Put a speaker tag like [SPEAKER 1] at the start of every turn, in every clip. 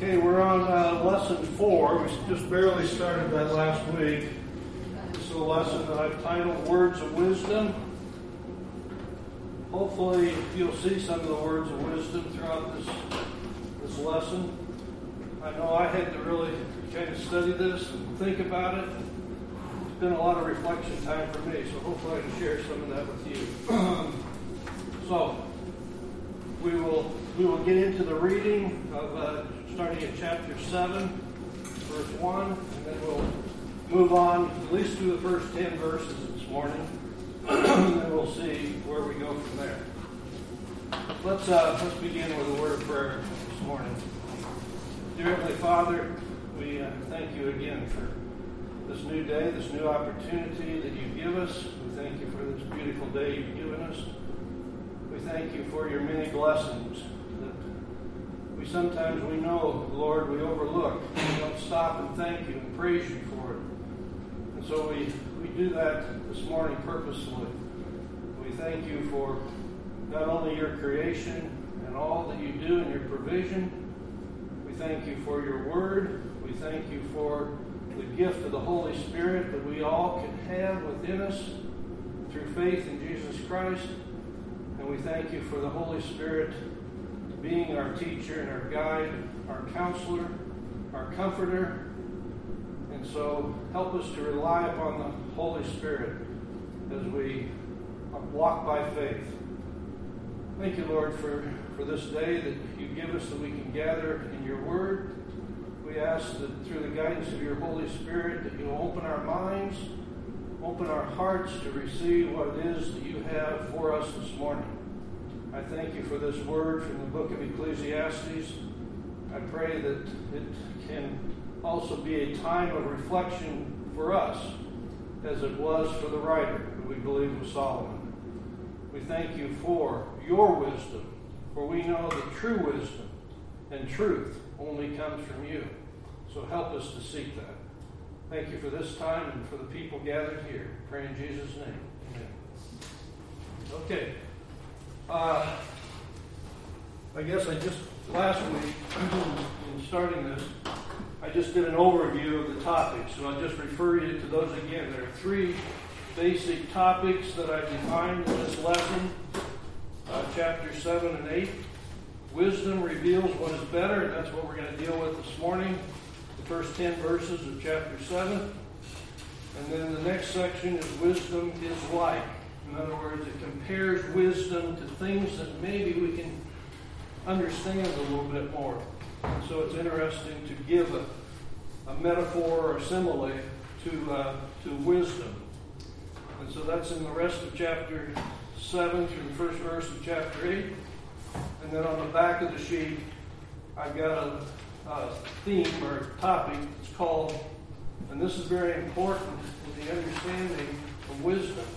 [SPEAKER 1] Okay, we're on lesson 4. We just barely started that last week. This is a lesson that I've titled Words of Wisdom. Hopefully you'll see some of the words of wisdom throughout this lesson. I know I had to really kind of study this and think about it. It's been a lot of reflection time for me, so hopefully I can share some of that with you. So, we will get into the reading of starting at chapter 7, verse 1, and then we'll move on at least through the first 10 verses this morning, and then we'll see where we go from there. Let's begin with a word of prayer this morning. Dear Heavenly Father, we thank you again for this new day, this new opportunity that you give us. We thank you for this beautiful day you've given us. We thank you for your many blessings that sometimes we know, Lord, we overlook. We don't stop and thank you and praise you for it. And so we do that this morning purposefully. We thank you for not only your creation and all that you do in your provision. We thank you for your word. We thank you for the gift of the Holy Spirit that we all can have within us through faith in Jesus Christ. And we thank you for the Holy Spirit being our teacher and our guide, our counselor, our comforter. And so help us to rely upon the Holy Spirit as we walk by faith. Thank you, Lord, for this day that you give us that we can gather in your word. We ask that through the guidance of your Holy Spirit that you'll open our minds, open our hearts to receive what it is that you have for us this morning. I thank you for this word from the book of Ecclesiastes. I pray that it can also be a time of reflection for us, as it was for the writer, who we believe was Solomon. We thank you for your wisdom, for we know that true wisdom and truth only comes from you. So help us to seek that. Thank you for this time and for the people gathered here. Pray in Jesus' name. Amen. Okay. I guess last week, in starting this, I just did an overview of the topics. So I'll just refer you to those again. There are 3 basic topics that I defined in this lesson. Chapter 7 and 8. Wisdom reveals what is better, and that's what we're going to deal with this morning. The first 10 verses of chapter 7. And then the next section is wisdom is like. In other words, it compares wisdom to things that maybe we can understand a little bit more. And so it's interesting to give a metaphor or a simile to wisdom. And so that's in the rest of chapter 7 through the first verse of chapter 8. And then on the back of the sheet, I've got a theme or topic. It's called, and this is very important in the understanding of wisdom,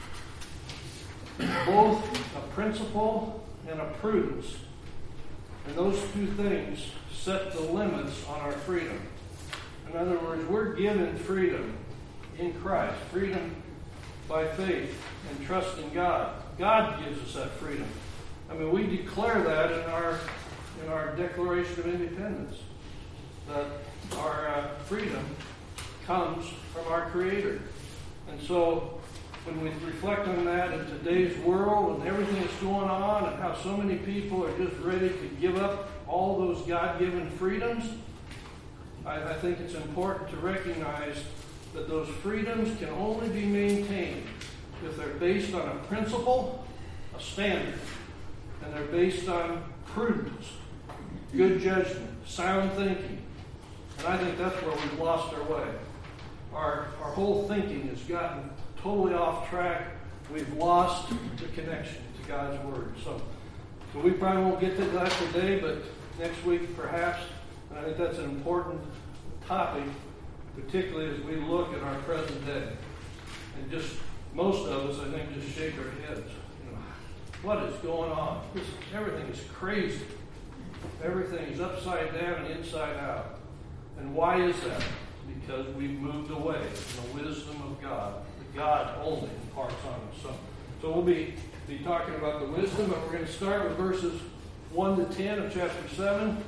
[SPEAKER 1] both a principle and a prudence. And those 2 things set the limits on our freedom. In other words, we're given freedom in Christ, freedom by faith and trust in God. God gives us that freedom. I mean, we declare that in our Declaration of Independence, that our freedom comes from our Creator. And so when we reflect on that in today's world and everything that's going on and how so many people are just ready to give up all those God-given freedoms, I think it's important to recognize that those freedoms can only be maintained if they're based on a principle, a standard, and they're based on prudence, good judgment, sound thinking. And I think that's where we've lost our way. Our whole thinking has gotten totally off track. We've lost the connection to God's Word. So we probably won't get to that today, but next week perhaps. And I think that's an important topic, particularly as we look at our present day. And just most of us, I think, just shake our heads. What is going on? Everything is crazy. Everything is upside down and inside out. And why is that? Because we've moved away from the wisdom of God. God only imparts on us. So we'll be talking about the wisdom, and we're going to start with verses 1 to 10 of chapter 7.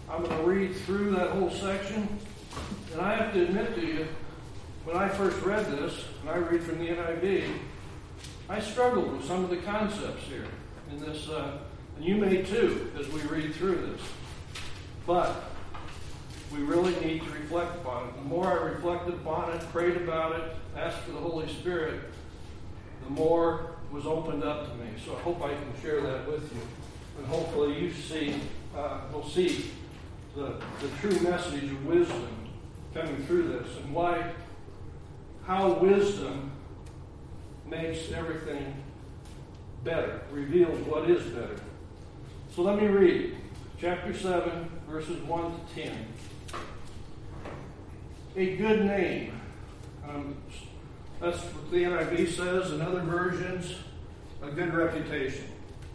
[SPEAKER 1] I'm going to read through that whole section. And I have to admit to you, when I first read this, and I read from the NIV, I struggled with some of the concepts here in this, and you may too, as we read through this. But we really need to reflect upon it. The more I reflected upon it, prayed about it, asked for the Holy Spirit, the more was opened up to me. So I hope I can share that with you. And hopefully you will see the true message of wisdom coming through this, and how wisdom makes everything better, reveals what is better. So let me read chapter 7, verses 1 to 10. A good name. That's what the NIV says. In other versions, a good reputation.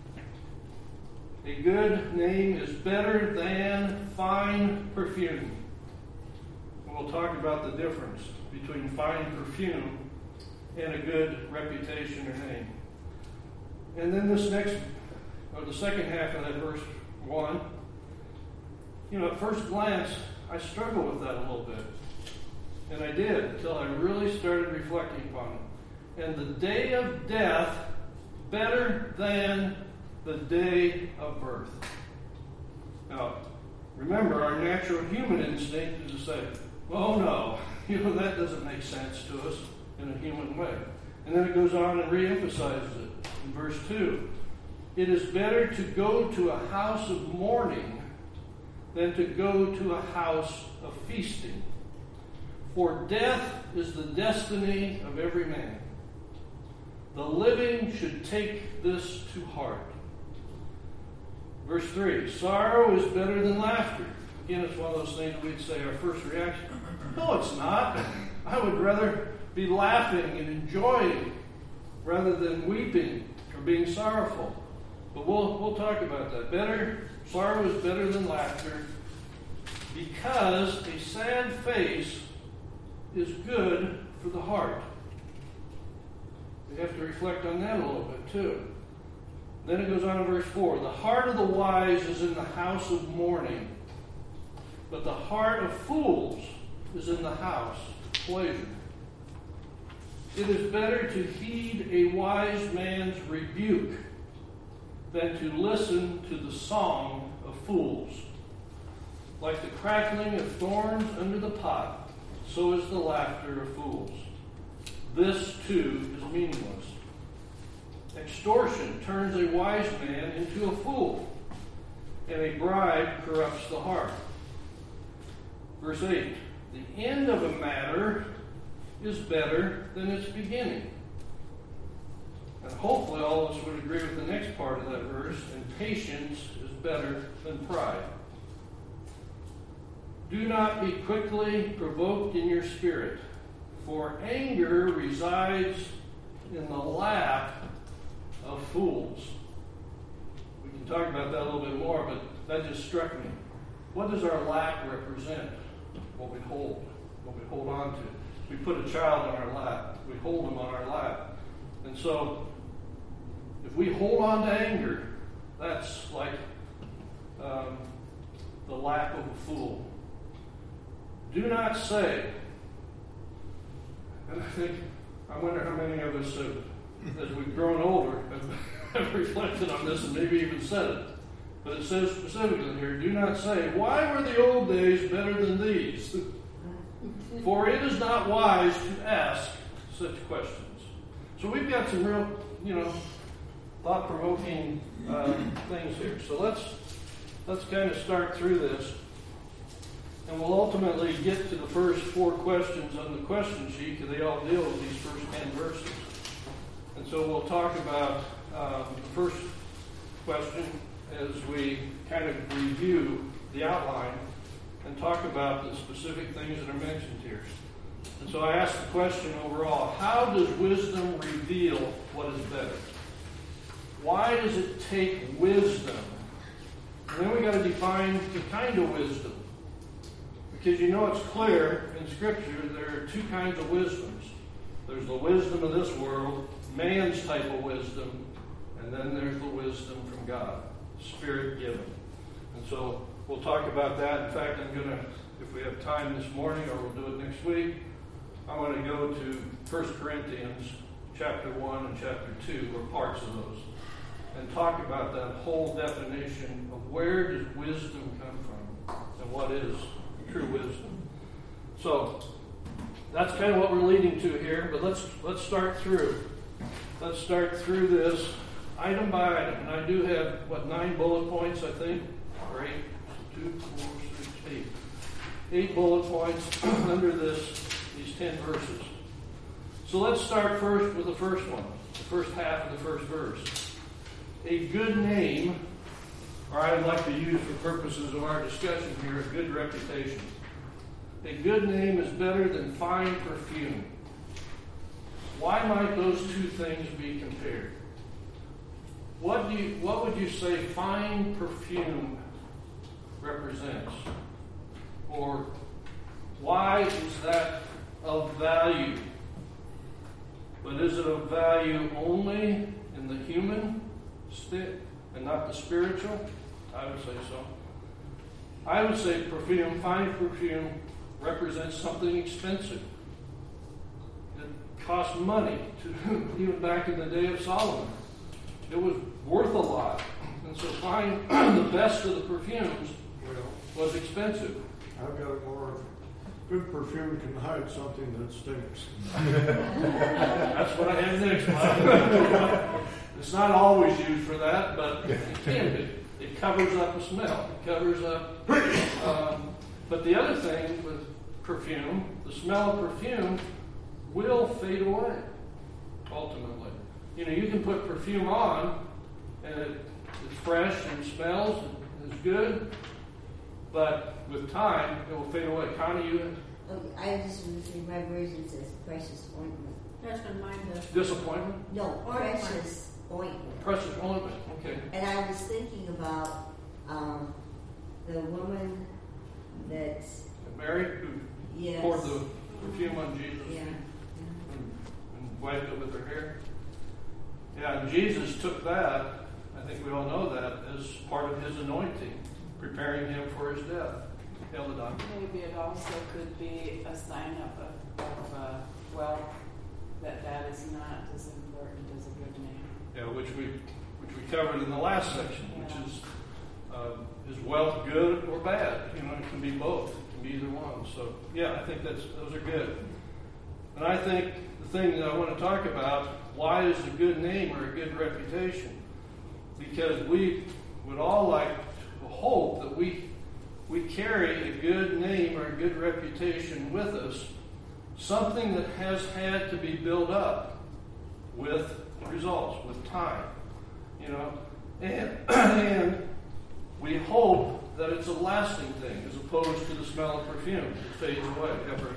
[SPEAKER 1] A good name is better than fine perfume. We'll talk about the difference between fine perfume and a good reputation or name. And then the second half of that verse 1, at first glance, I struggle with that a little bit. And I did until I really started reflecting upon it. And the day of death better than the day of birth. Now, remember, our natural human instinct is to say, oh no, that doesn't make sense to us in a human way. And then it goes on and reemphasizes it in verse 2. It is better to go to a house of mourning than to go to a house of feasting. For death is the destiny of every man. The living should take this to heart. Verse 3, sorrow is better than laughter. Again, it's one of those things we'd say our first reaction, no, it's not. I would rather be laughing and enjoying rather than weeping or being sorrowful. But we'll talk about that. Sorrow is better than laughter because a sad face is good for the heart. We have to reflect on that a little bit too. Then it goes on in verse 4. The heart of the wise is in the house of mourning, but the heart of fools is in the house of pleasure. It is better to heed a wise man's rebuke than to listen to the song of fools. Like the crackling of thorns under the pot, so is the laughter of fools. This too is meaningless. Extortion turns a wise man into a fool, and a bribe corrupts the heart. Verse 8, the end of a matter is better than its beginning. And hopefully all of us would agree with the next part of that verse, and patience is better than pride. Do not be quickly provoked in your spirit, for anger resides in the lap of fools. We can talk about that a little bit more, but that just struck me. What does our lap represent? What we hold on to. We put a child on our lap. We hold them on our lap. And so, if we hold on to anger, that's like the lap of a fool. Do not say, and I wonder how many of us have, as we've grown older, have reflected on this and maybe even said it. But it says specifically here, do not say, why were the old days better than these? For it is not wise to ask such questions. So we've got some real, thought-provoking things here. So let's kind of start through this. And we'll ultimately get to the first 4 questions on the question sheet, because they all deal with these first 10 verses. And so we'll talk about the first question as we kind of review the outline and talk about the specific things that are mentioned here. And so I asked the question overall, how does wisdom reveal what is better? Why does it take wisdom? And then we got to define the kind of wisdom. Because it's clear in Scripture there are 2 kinds of wisdoms. There's the wisdom of this world, man's type of wisdom, and then there's the wisdom from God, Spirit given. And so we'll talk about that. In fact, I'm going to, if we have time this morning, or we'll do it next week, I want to go to 1 Corinthians chapter 1 and chapter 2, or parts of those, and talk about that whole definition of where does wisdom come from and what is true wisdom. So that's kind of what we're leading to here, but let's start through. Let's start through this item by item. And I do have, 9 bullet points, I think? Or 8? 2, 4, 6, 8. 8 bullet points under these 10 verses. So let's start first with the first one, the first half of the first verse. A good name, or I'd like to use for purposes of our discussion here, a good reputation. A good name is better than fine perfume. Why might those two things be compared? What would you say fine perfume represents? Or why is that of value? But is it of value only in the human state and not the spiritual? I would say so. I would say perfume, fine perfume, represents something expensive. It cost money, even back in the day of Solomon. It was worth a lot. And so fine, the best of the perfumes was expensive.
[SPEAKER 2] I've got a more good perfume can hide something that stinks.
[SPEAKER 1] That's what I have next. It's not always used for that, but it can be. It covers up a smell. It covers up. But the other thing with perfume, the smell of perfume will fade away, ultimately. You can put perfume on, and it's fresh and smells and is good, but with time, it will fade away. Connie, you?
[SPEAKER 3] I just in my version says precious ointment.
[SPEAKER 4] That's been mine.
[SPEAKER 1] Disappointment?
[SPEAKER 3] No, precious ointment.
[SPEAKER 1] Precious ointment, okay.
[SPEAKER 3] And I was thinking about the woman that
[SPEAKER 1] Mary, who
[SPEAKER 3] yes.
[SPEAKER 1] poured the perfume on Jesus
[SPEAKER 3] Yeah.
[SPEAKER 1] and wiped it with her hair. Yeah, and Jesus took that, I think we all know that, as part of his anointing, preparing him for his death. Eldon.
[SPEAKER 4] Maybe it also could be a sign of wealth, that is not as important as a good name.
[SPEAKER 1] Yeah, which we covered in the last section, which is wealth good or bad? It can be both. It can be either one. So yeah, I think those are good. And I think the thing that I want to talk about, why is a good name or a good reputation? Because we would all like to hope that we carry a good name or a good reputation with us, something that has had to be built up with results, with time, and we hope that it's a lasting thing as opposed to the smell of perfume. It fades away.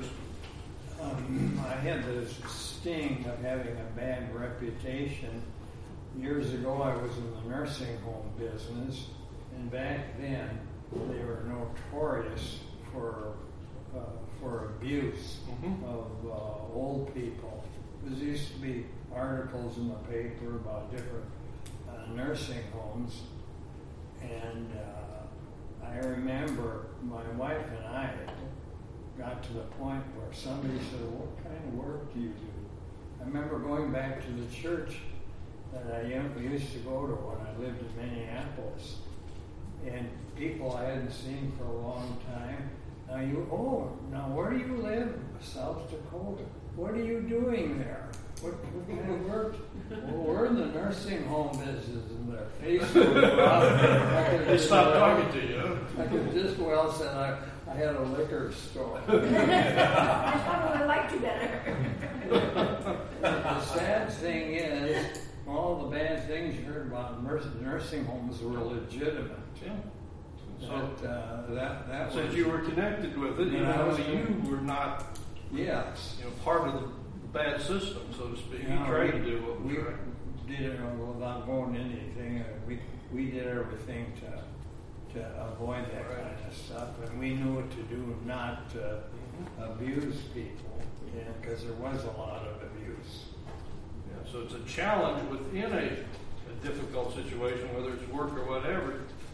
[SPEAKER 5] I had the sting of having a bad reputation. Years ago, I was in the nursing home business, and back then, they were notorious for abuse of old people. There used to be articles in the paper about different nursing homes, and I remember my wife and I got to the point where somebody said, "What kind of work do you do?" I remember going back to the church that I used to go to when I lived in Minneapolis, and people I hadn't seen for a long time. Now where do you live? South Dakota. What are you doing there? What kind of work? Well, we're in the nursing home business, and their face was rough.
[SPEAKER 1] They stopped talking to you.
[SPEAKER 5] I could just said I had a liquor store.
[SPEAKER 4] I probably liked you better.
[SPEAKER 5] The sad thing is, all the bad things you heard about nursing homes were legitimate.
[SPEAKER 1] Yeah.
[SPEAKER 5] So that
[SPEAKER 1] since
[SPEAKER 5] was,
[SPEAKER 1] you were connected with it, even though you were not,
[SPEAKER 5] yes,
[SPEAKER 1] part of the bad system, so to speak. You tried to do what we
[SPEAKER 5] did it without going into anything. We did everything to avoid that kind of stuff, and we knew what to do not to abuse people, because there was a lot of abuse.
[SPEAKER 1] Yeah, so it's a challenge within a difficult situation, whether it's work or whatever,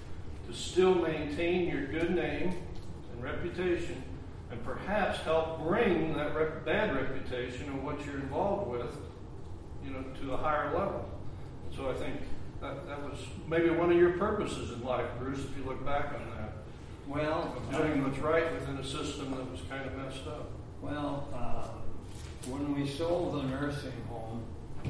[SPEAKER 1] to still maintain your good name and reputation, and perhaps help bring that bad reputation and what you're involved with, to a higher level. And so I think that was maybe one of your purposes in life, Bruce, if you look back on that.
[SPEAKER 5] Well,
[SPEAKER 1] Of doing what's right within a system that was kind of messed up.
[SPEAKER 5] well, when we sold the nursing home,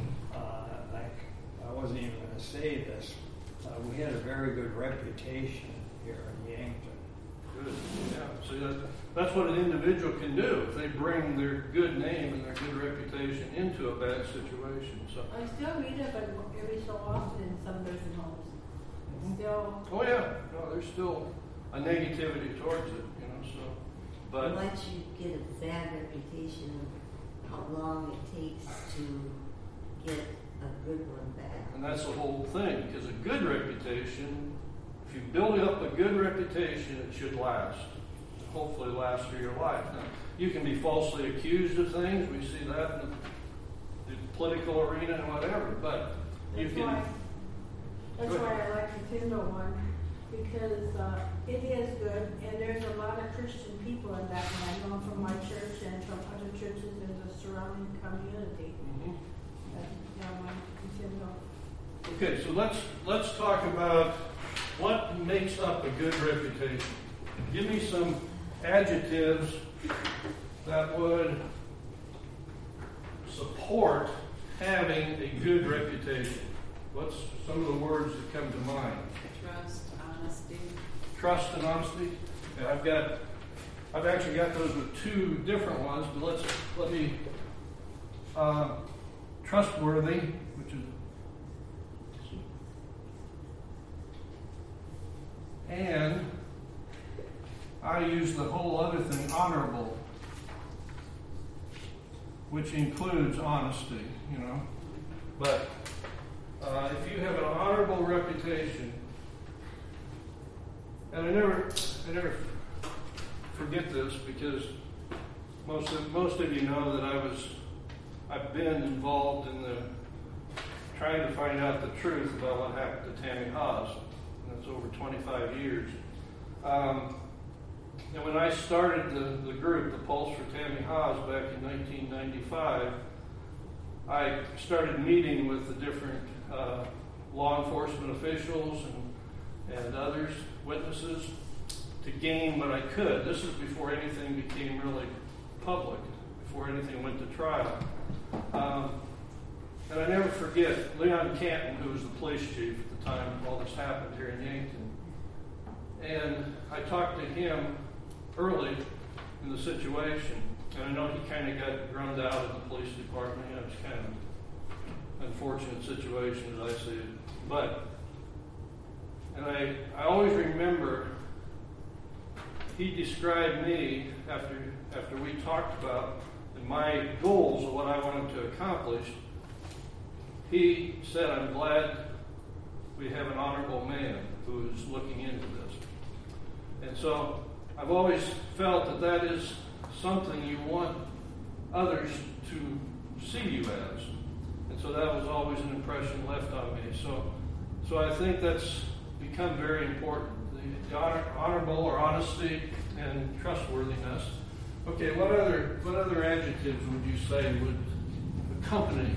[SPEAKER 5] I wasn't even going to say this. We had a very good reputation here in Yankton.
[SPEAKER 1] Good. Yeah. See, that's what an individual can do if they bring their good name and their good reputation into a bad situation. So.
[SPEAKER 6] I still read it, but every so often in some nursing homes. Still.
[SPEAKER 1] Oh yeah. No, there's still a negativity towards it. So. But
[SPEAKER 3] once you get a bad reputation, how long it takes to get a good one back.
[SPEAKER 1] And that's the whole thing, because a good reputation, if you build up a good reputation, it should last. Hopefully last through your life. Now, you can be falsely accused of things. We see that in the political arena and whatever, but
[SPEAKER 6] That's why I like the Tyndall one, because it is good, and there's a lot of Christian people in that one. I know from my church and from other churches in the surrounding community.
[SPEAKER 1] Mm-hmm.
[SPEAKER 6] Yeah, I like the Tyndall.
[SPEAKER 1] Okay, so let's talk about what makes up a good reputation. Give me some adjectives that would support having a good reputation. What's some of the words that come to mind?
[SPEAKER 4] Trust, honesty.
[SPEAKER 1] Trust and honesty. Okay, I've actually got those with two different ones, but let me trustworthy, which is, and I use the whole other thing, honorable, which includes honesty, But if you have an honorable reputation, and I never forget this, because most of you know that I've been involved in trying to find out the truth about what happened to Tammy Haas. And that's over 25 years. And when I started the group, the Pulse for Tammy Haas, back in 1995, I started meeting with the different law enforcement officials and others, witnesses, to gain what I could. This is before anything became really public, before anything went to trial. And I never forget Leon Canton, who was the police chief at the time all this happened here in Yankton. And I talked to him early in the situation, and I know he kind of got drummed out of the police department. It was kind of an unfortunate situation as I see it. And I always remember he described me after we talked about my goals of what I wanted to accomplish. He said, "I'm glad we have an honorable man who is looking into this." And so I've always felt that is something you want others to see you as. And so that was always an impression left on me. So I think that's become very important. The honorable or honesty and trustworthiness. Okay, what other adjectives would you say would accompany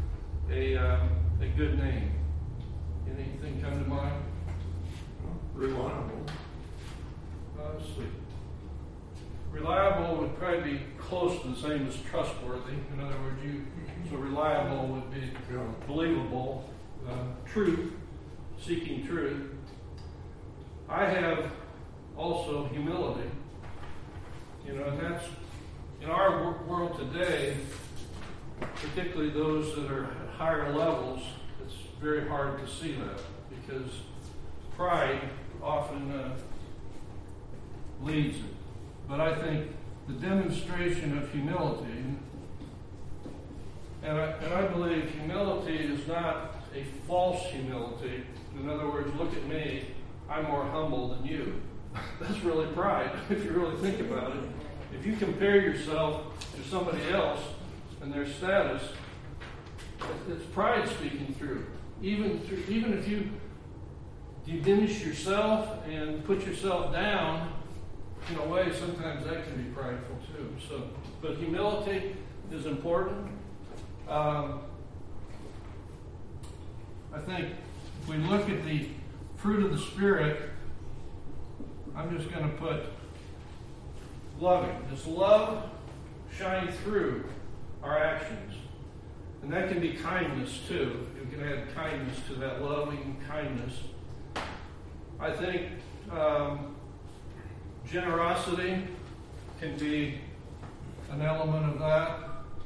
[SPEAKER 1] a good name? Anything come to mind?
[SPEAKER 2] Reliable.
[SPEAKER 1] Let's see. Reliable would probably be close to the same as trustworthy. In other words, so reliable would be believable, truth, seeking truth. I have also humility. And that's, in our world today, particularly those that are at higher levels, it's very hard to see that, because pride often leads it. But I think the demonstration of humility, and I believe humility is not a false humility. In other words, look at me, I'm more humble than you. That's really pride, if you really think about it. If you compare yourself to somebody else and their status, it's pride speaking through. Even if you diminish yourself and put yourself down, in a way, sometimes that can be prideful too. So, but humility is important. I think if we look at the fruit of the Spirit, I'm just going to put loving. Does love shine through our actions? And that can be kindness too. You can add kindness to that, loving kindness. I think generosity can be an element of that.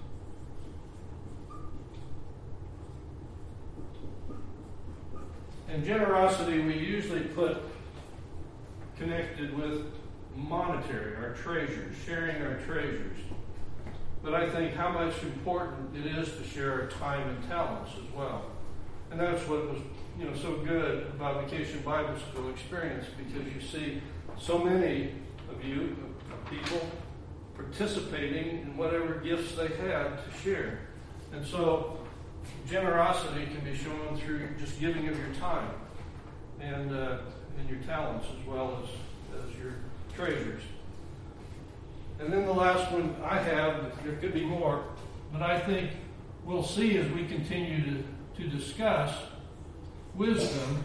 [SPEAKER 1] And generosity we usually put connected with monetary, our treasures, sharing our treasures. But I think how much important it is to share our time and talents as well. And that's what was, so good about Vacation Bible School experience, because you see so many of you, of people, participating in whatever gifts they had to share. And so generosity can be shown through just giving of your time and your talents as well as your treasures. And then the last one I have, there could be more, but I think we'll see as we continue to discuss wisdom.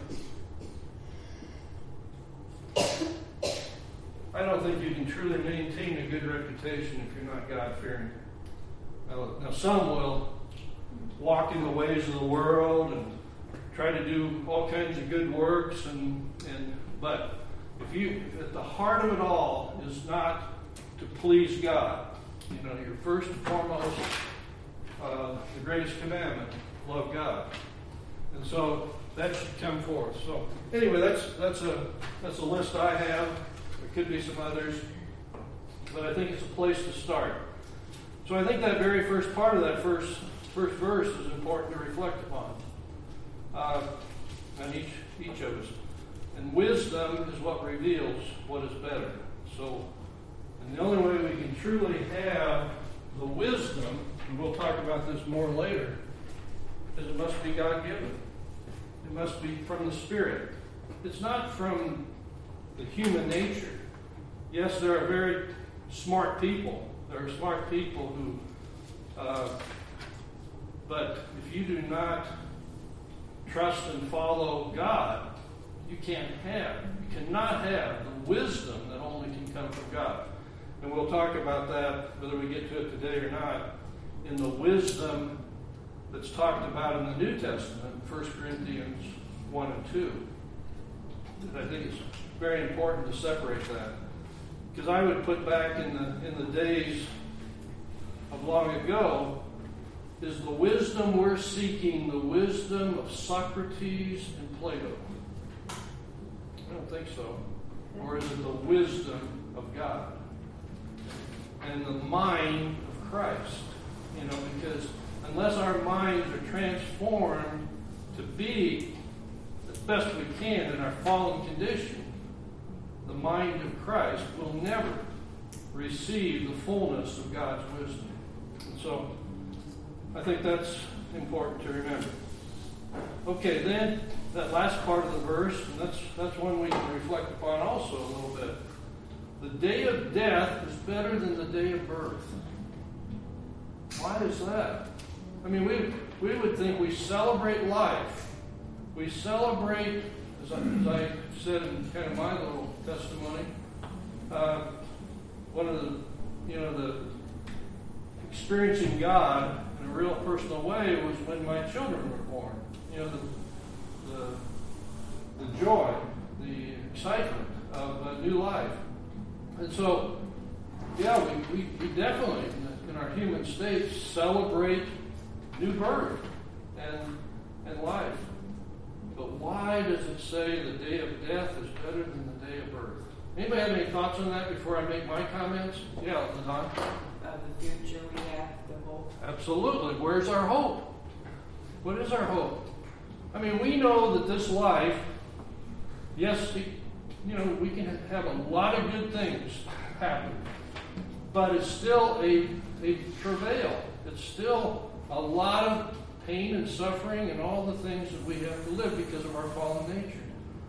[SPEAKER 1] I don't think you can truly maintain a good reputation if you're not God-fearing. Now some will walk in the ways of the world and try to do all kinds of good works, but if at the heart of it all is not to please God, your first and foremost, the greatest commandment, love God, and so that should come forth. So anyway, that's a list I have. There could be some others, but I think it's a place to start. So I think that very first part of that first verse is important to reflect upon, on each of us. And wisdom is what reveals what is better. So, and the only way we can truly have the wisdom, and we'll talk about this more later, is it must be God-given. It must be from the Spirit. It's not from the human nature. Yes, there are very smart people. There are smart people who, but if you do not trust and follow God, you cannot have the wisdom that only can come from God. And we'll talk about that, whether we get to it today or not, in the wisdom that's talked about in the New Testament, 1 Corinthians 1 and 2. I think it's very important to separate that. Because I would put back in the days of long ago, is the wisdom we're seeking the wisdom of Socrates and Plato? I don't think so. Or is it the wisdom of God and the mind of Christ? Because unless our minds are transformed to be as best we can in our fallen condition, the mind of Christ will never receive the fullness of God's wisdom. And so I think that's important to remember. Okay, then that last part of the verse, and that's one we can reflect upon also a little bit. The day of death is better than the day of birth. Why is that? I mean, we would think we celebrate life. We celebrate, as I said in kind of my little testimony, one of the experiencing God in a real personal way was when my children were born. The joy, the excitement of a new life. And so, yeah, we definitely, in our human state, celebrate new birth and life. But why does it say the day of death is better than the day of birth? Anybody have any thoughts on that before I make my comments? Yeah, Lizanne?
[SPEAKER 4] The future we have, the hope.
[SPEAKER 1] Absolutely. Where's our hope? What is our hope? I mean, we know that this life, yes, we can have a lot of good things happen, but it's still a travail. It's still a lot of pain and suffering and all the things that we have to live because of our fallen nature.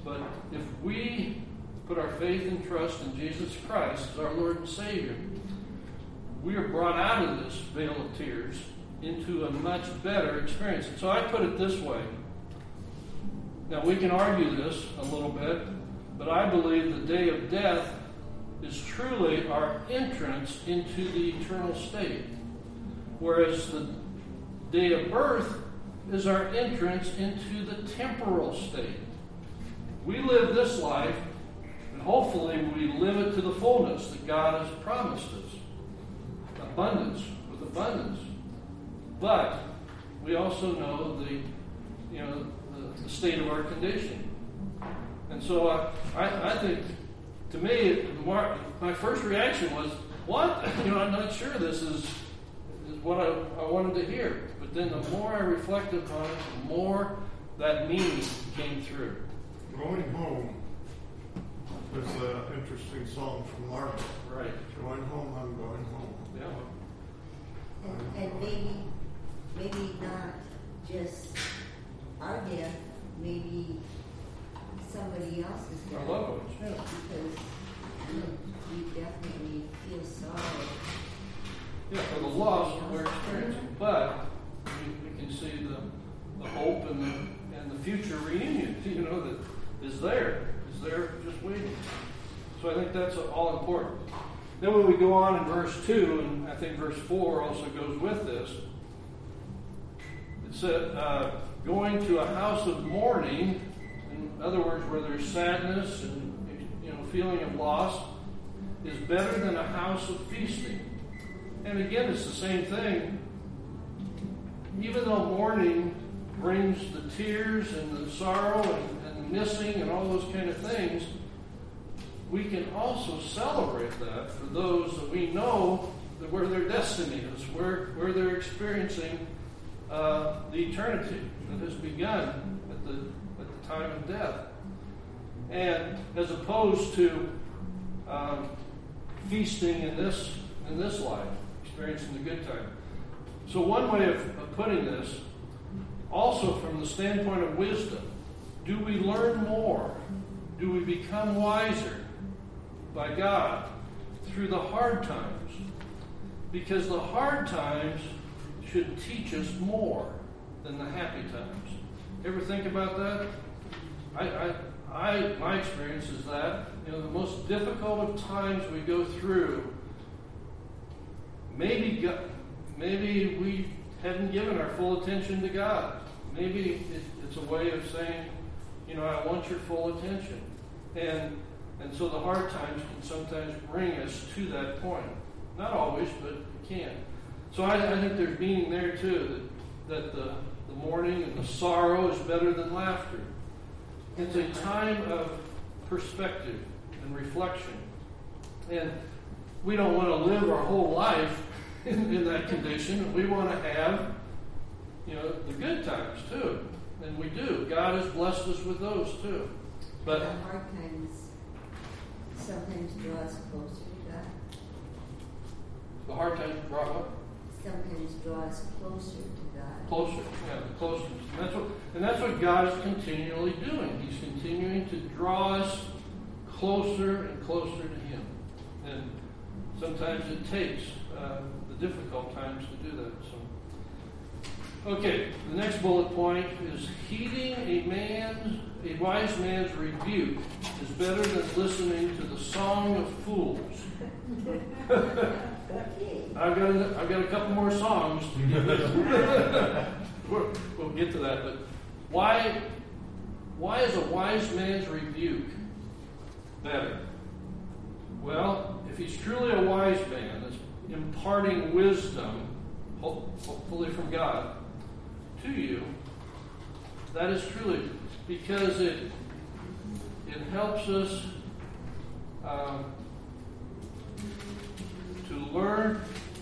[SPEAKER 1] But if we put our faith and trust in Jesus Christ as our Lord and Savior, we are brought out of this vale of tears into a much better experience. And so I put it this way. Now, we can argue this a little bit, but I believe the day of death is truly our entrance into the eternal state, whereas the day of birth is our entrance into the temporal state. We live this life, and hopefully we live it to the fullness that God has promised us. Abundance, with abundance. But we also know the state of our condition. And so I think, to me, my first reaction was, what? I'm not sure this is what I wanted to hear. But then the more I reflected upon it, the more that meaning came through.
[SPEAKER 2] Going home is an interesting song from Margaret.
[SPEAKER 1] Right.
[SPEAKER 2] Going home, I'm going home.
[SPEAKER 1] Yeah.
[SPEAKER 3] And maybe not just our death, maybe somebody else's death.
[SPEAKER 1] Our loved ones, yeah.
[SPEAKER 3] Because we definitely feel sorry.
[SPEAKER 1] Yeah, for the loss that we're experiencing. But we can see the hope and the future reunion, that is there just waiting. So I think that's all important. Then when we go on in verse 2, and I think verse 4 also goes with this, it said, going to a house of mourning, in other words, where there's sadness and feeling of loss, is better than a house of feasting. And again, it's the same thing. Even though mourning brings the tears and the sorrow and the missing and all those kind of things, we can also celebrate that for those that we know that where their destiny is, where they're experiencing the eternity that has begun at the time of death. And as opposed to feasting in this life, experiencing the good time. So one way of putting this, also from the standpoint of wisdom, do we learn more? Do we become wiser by God through the hard times? Because the hard times should teach us more than the happy times. Ever think about that? My experience is that the most difficult of times we go through, maybe we haven't given our full attention to God. Maybe it's a way of saying, I want your full attention. And so the hard times can sometimes bring us to that point. Not always, but it can. So I think there's meaning there too, that the mourning and the sorrow is better than laughter. It's a time of perspective and reflection. And we don't want to live our whole life in that condition. We want to have, the good times too. And we do. God has blessed us with those too. But
[SPEAKER 3] the hard times sometimes draw us closer to God.
[SPEAKER 1] the hard times brought up
[SPEAKER 3] Sometimes draw us closer to God.
[SPEAKER 1] closer. Yeah, the closeness. And that's what God is continually doing. He's continuing to draw us closer and closer to Him. And sometimes it takes the difficult times to do that. So, okay, the next bullet point is heeding a wise man's rebuke is better than listening to the song of fools. I've got a couple more songs to give this. We'll get to that, but why is a wise man's rebuke better? Well, if he's truly a wise man that's imparting wisdom, hopefully from God, to you, that is truly because it helps us to learn.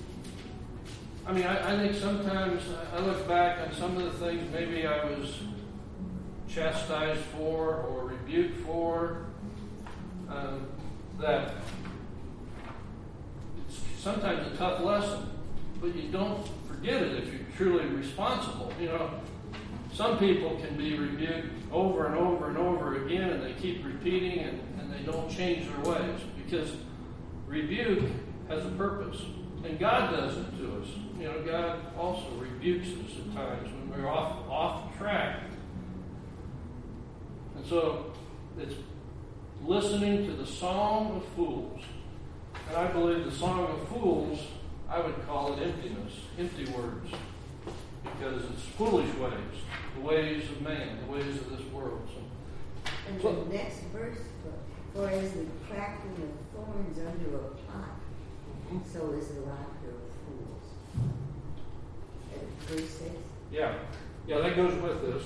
[SPEAKER 1] I think sometimes I look back on some of the things maybe I was chastised for or rebuked for, that it's sometimes a tough lesson, but you don't forget it if you're truly responsible. some people can be rebuked over and over and over again, and they keep repeating, and they don't change their ways, because rebuke has a purpose. And God does it to us. You know, God also rebukes us at times when we're off track. And so it's listening to the song of fools. And I believe the song of fools, I would call it emptiness, empty words. Because it's foolish ways, the ways of man, the ways of this world.
[SPEAKER 3] And the next verse, for as the crackling of thorns under a pot, so is the laughter of fools. Verse 6.
[SPEAKER 1] Yeah, that goes with this.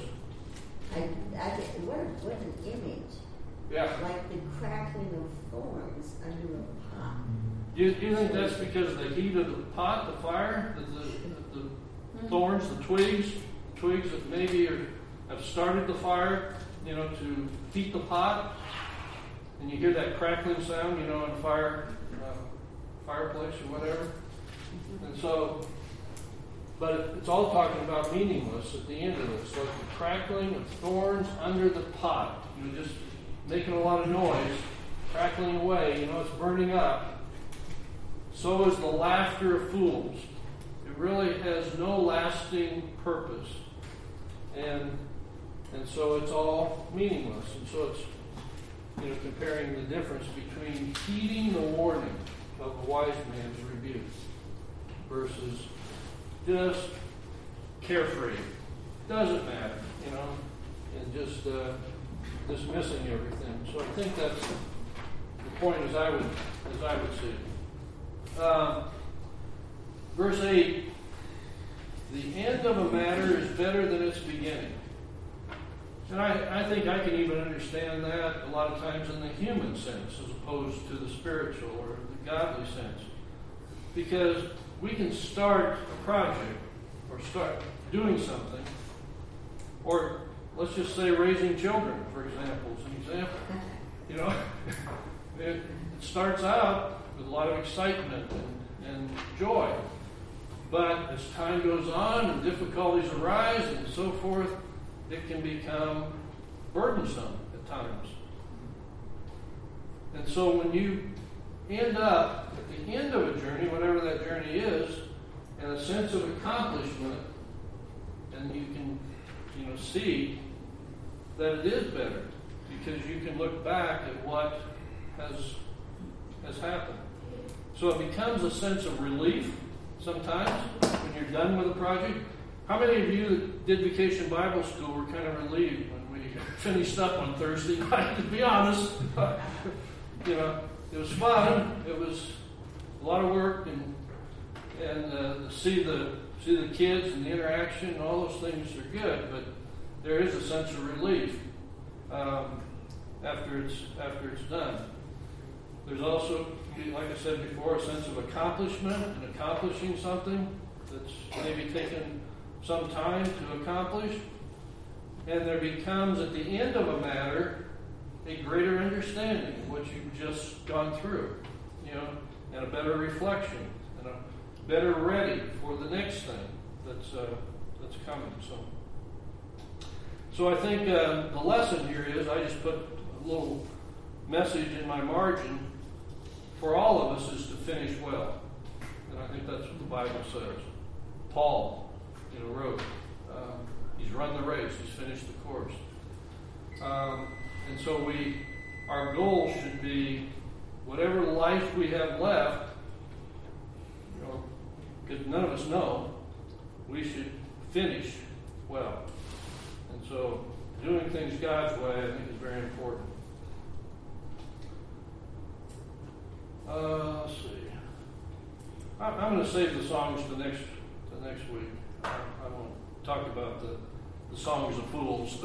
[SPEAKER 3] What an image.
[SPEAKER 1] Yeah.
[SPEAKER 3] Like the crackling of thorns under a pot.
[SPEAKER 1] Do you think that's because of the heat of the pot, the fire, the thorns, the twigs that maybe have started the fire, you know, to heat the pot, and you hear that crackling sound, you know, in a fireplace or whatever. And so, but it's all talking about meaningless at the end of this, like the crackling of thorns under the pot, you know, just making a lot of noise, crackling away, you know, it's burning up. So is the laughter of fools. It really has no lasting purpose. And so it's all meaningless. And so it's, you know, comparing the difference between heeding the warning of a wise man's rebuke versus just carefree. Doesn't matter, you know, and just dismissing everything. So I think that's the point as I would see it. Verse 8, the end of a matter is better than its beginning. And I think I can even understand that a lot of times in the human sense as opposed to the spiritual or the godly sense. Because we can start a project or start doing something, or let's just say raising children, for example, as an example. You know, it starts out with a lot of excitement and joy. But as time goes on and difficulties arise and so forth, it can become burdensome at times. And so when you end up at the end of a journey, whatever that journey is, and a sense of accomplishment, and you can, you know, see that it is better because you can look back at what has happened. So it becomes a sense of relief sometimes when you're done with a project. How many of you that did Vacation Bible School were kind of relieved when we finished up on Thursday night? To be honest, you know, it was fun. It was a lot of work, and to see the kids and the interaction and all those things are good. But there is a sense of relief after it's done. There's also, like I said before, a sense of accomplishment and accomplishing something that's maybe taken some time to accomplish. And there becomes, at the end of a matter, a greater understanding of what you've just gone through, you know, and a better reflection, and a better ready for the next thing that's coming. So I think the lesson here is, I just put a little message in my margin, for all of us is to finish well. And I think that's what the Bible says. Paul, you know, wrote, he's run the race, he's finished the course. And so our goal should be, whatever life we have left, you know, because none of us know, we should finish well. And so doing things God's way, I think, is very important. Let's see. I'm going to save the songs to next week. I won't talk about the songs of fools.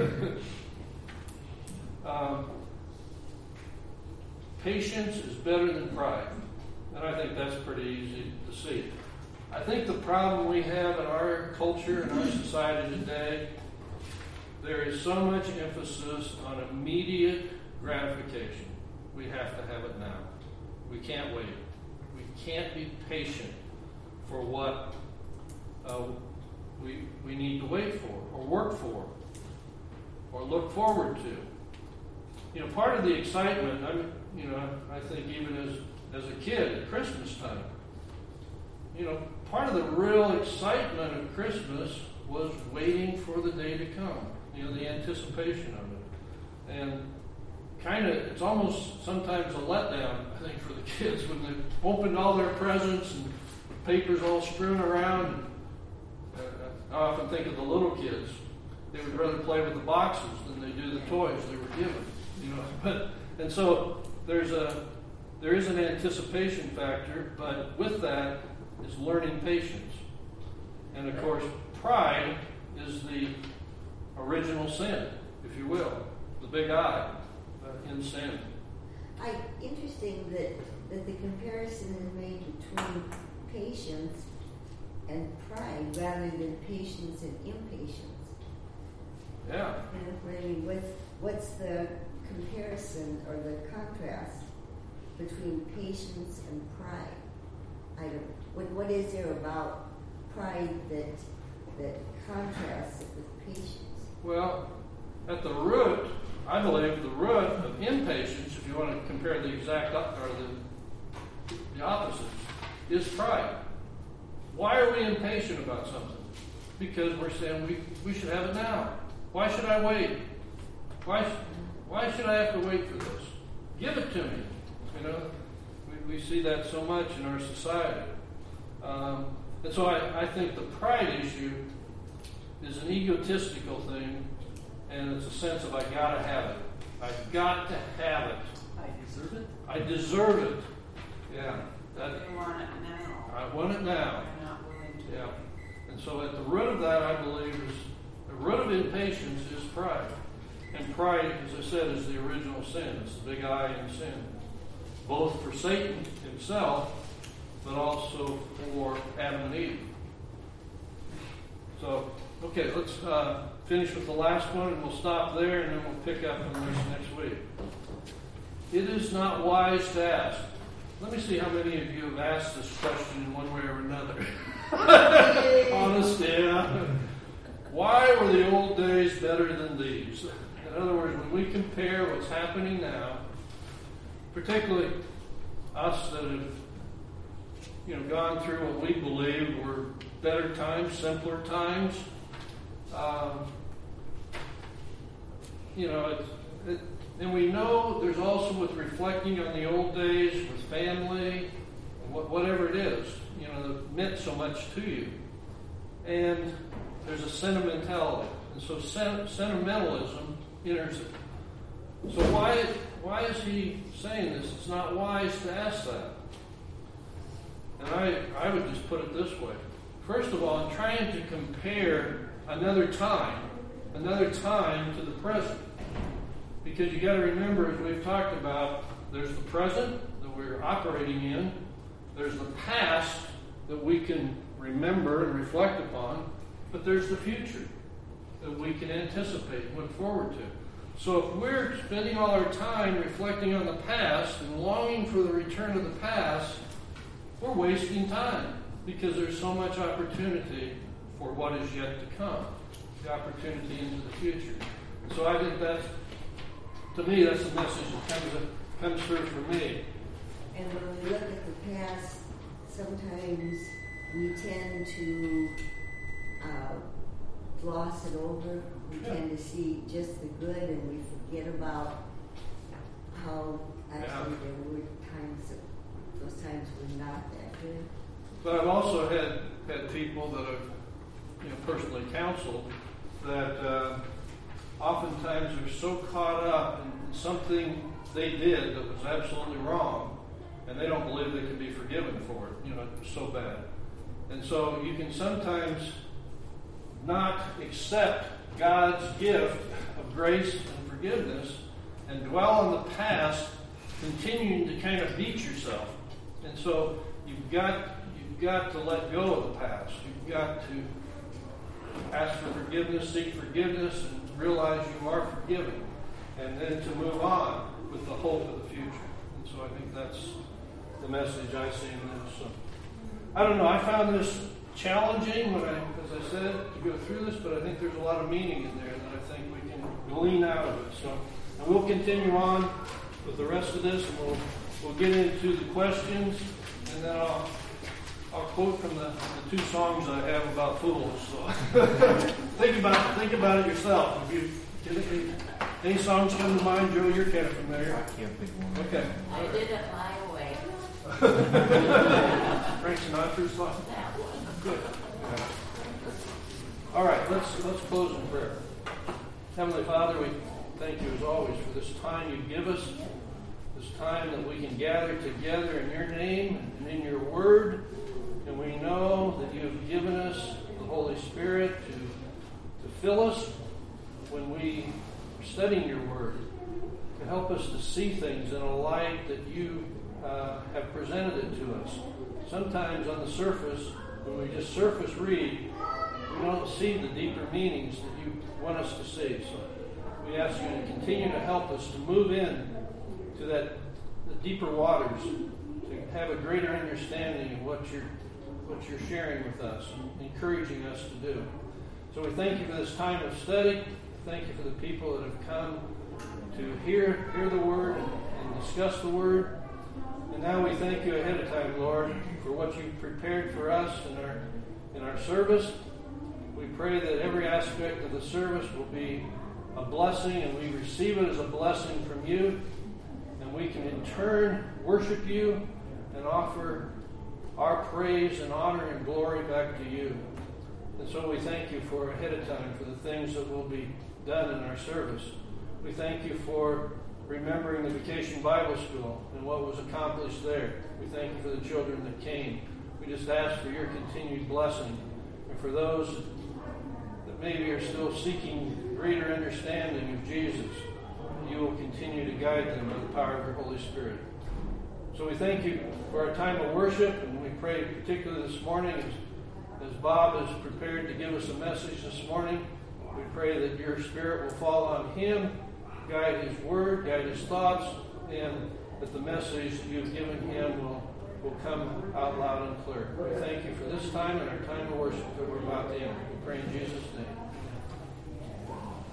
[SPEAKER 1] Patience is better than pride. And I think that's pretty easy to see. I think the problem we have in our culture and our society today, there is so much emphasis on immediate gratification. We have to have it now. We can't wait. We can't be patient for what we need to wait for, or work for, or look forward to. You know, part of the excitement, I think even as a kid at Christmas time, you know, part of the real excitement of Christmas was waiting for the day to come, you know, the anticipation of it. And kind of, it's almost sometimes a letdown, I think, for the kids when they opened all their presents and papers all strewn around. I often think of the little kids. They would rather play with the boxes than they do the toys they were given, you know. And so there is an anticipation factor, but with that is learning patience. And of course, pride is the original sin, if you will, the big I in sin.
[SPEAKER 3] Interesting that the comparison is made between patience and pride rather than patience and impatience.
[SPEAKER 1] Yeah.
[SPEAKER 3] And I mean, what's the comparison or the contrast between patience and pride? What is there about pride that contrasts it with patience?
[SPEAKER 1] Well, at the root, I believe the root of impatience, if you want to compare the exact or the opposites, is pride. Why are we impatient about something? Because we're saying we should have it now. Why should I wait? Why should I have to wait for this? Give it to me. You know, we see that so much in our society. And so I think the pride issue is an egotistical thing, and it's a sense of I gotta have it. I've got to have it.
[SPEAKER 4] I deserve it.
[SPEAKER 1] I deserve it. Yeah.
[SPEAKER 4] I want it now.
[SPEAKER 1] I want it now.
[SPEAKER 4] I'm not willing to.
[SPEAKER 1] Yeah. And so at the root of that, I believe, is the root of impatience is pride. And pride, as I said, is the original sin. It's the big I in sin. Both for Satan himself, but also for Adam and Eve. So, okay, let's finish with the last one, and we'll stop there, and then we'll pick up on this next week. It is not wise to ask. Let me see how many of you have asked this question in one way or another. Honest, yeah. Why were the old days better than these? In other words, when we compare what's happening now, particularly us that have, gone through what we believed were better times, simpler times, and we know there's also with reflecting on the old days with family, whatever it is, that meant so much to you. And there's a sentimentality. And so sentimentalism enters it. So why is he saying this? It's not wise to ask that. And I would just put it this way. First of all, I'm trying to compare another time to the present. Because you got to remember, as we've talked about, there's the present that we're operating in. There's the past that we can remember and reflect upon. But there's the future that we can anticipate and look forward to. So if we're spending all our time reflecting on the past and longing for the return of the past, we're wasting time because there's so much opportunity for what is yet to come, the opportunity into the future. So I think to me, that's the message that comes through for me.
[SPEAKER 3] And when we look at the past, sometimes we tend to gloss it over. We tend to see just the good, and we forget about how actually there were times that those times were not that good.
[SPEAKER 1] But I've also had people that I've personally counseled that oftentimes are so caught up in something they did that was absolutely wrong, and they don't believe they can be forgiven for it. It was so bad. And so you can sometimes not accept God's gift of grace and forgiveness and dwell on the past, continuing to kind of beat yourself. And so you've got to let go of the past. You've got to ask for forgiveness, seek forgiveness, and realize you are forgiven. And then to move on with the hope of the future. And so I think that's the message I see in this. So, I don't know, I found this challenging, as I said, to go through this, but I think there's a lot of meaning in there that I think we can glean out of it. So, and we'll continue on with the rest of this, and we'll get into the questions, and then I'll quote from the two songs I have about fools. So think about it yourself. Any songs come to mind, Joe? You're kind of familiar.
[SPEAKER 7] I can't think of one.
[SPEAKER 1] Okay.
[SPEAKER 3] I didn't lie away.
[SPEAKER 1] Frank Sinatra's song.
[SPEAKER 3] That one.
[SPEAKER 1] Good. All right, let's close in prayer. Heavenly Father, we thank you as always for this time you give us, this time that we can gather together in your name and in your word. And we know that you have given us the Holy Spirit to fill us when we are studying your word, to help us to see things in a light that you have presented it to us. Sometimes on the surface, when we just surface read, we don't see the deeper meanings that you want us to see. So we ask you to continue to help us to move in to the deeper waters, to have a greater understanding of what you're sharing with us and encouraging us to do. So we thank you for this time of study. Thank you for the people that have come to hear the word and discuss the word. And now we thank you ahead of time, Lord, for what you've prepared for us in our service. We pray that every aspect of the service will be a blessing, and we receive it as a blessing from you, and we can in turn worship you and offer our praise and honor and glory back to you. And so we thank you for ahead of time for the things that will be done in our service. We thank you for remembering the Vacation Bible School and what was accomplished there. We thank you for the children that came. We just ask for your continued blessing. And for those that maybe are still seeking greater understanding of Jesus, you will continue to guide them by the power of your Holy Spirit. So we thank you for our time of worship, and we pray particularly this morning as Bob is prepared to give us a message this morning. We pray that your Spirit will fall on him, guide his word, guide his thoughts, and that the message you've given him will come out loud and clear. We thank you for this time and our time of worship that we're about to end. We pray in Jesus' name.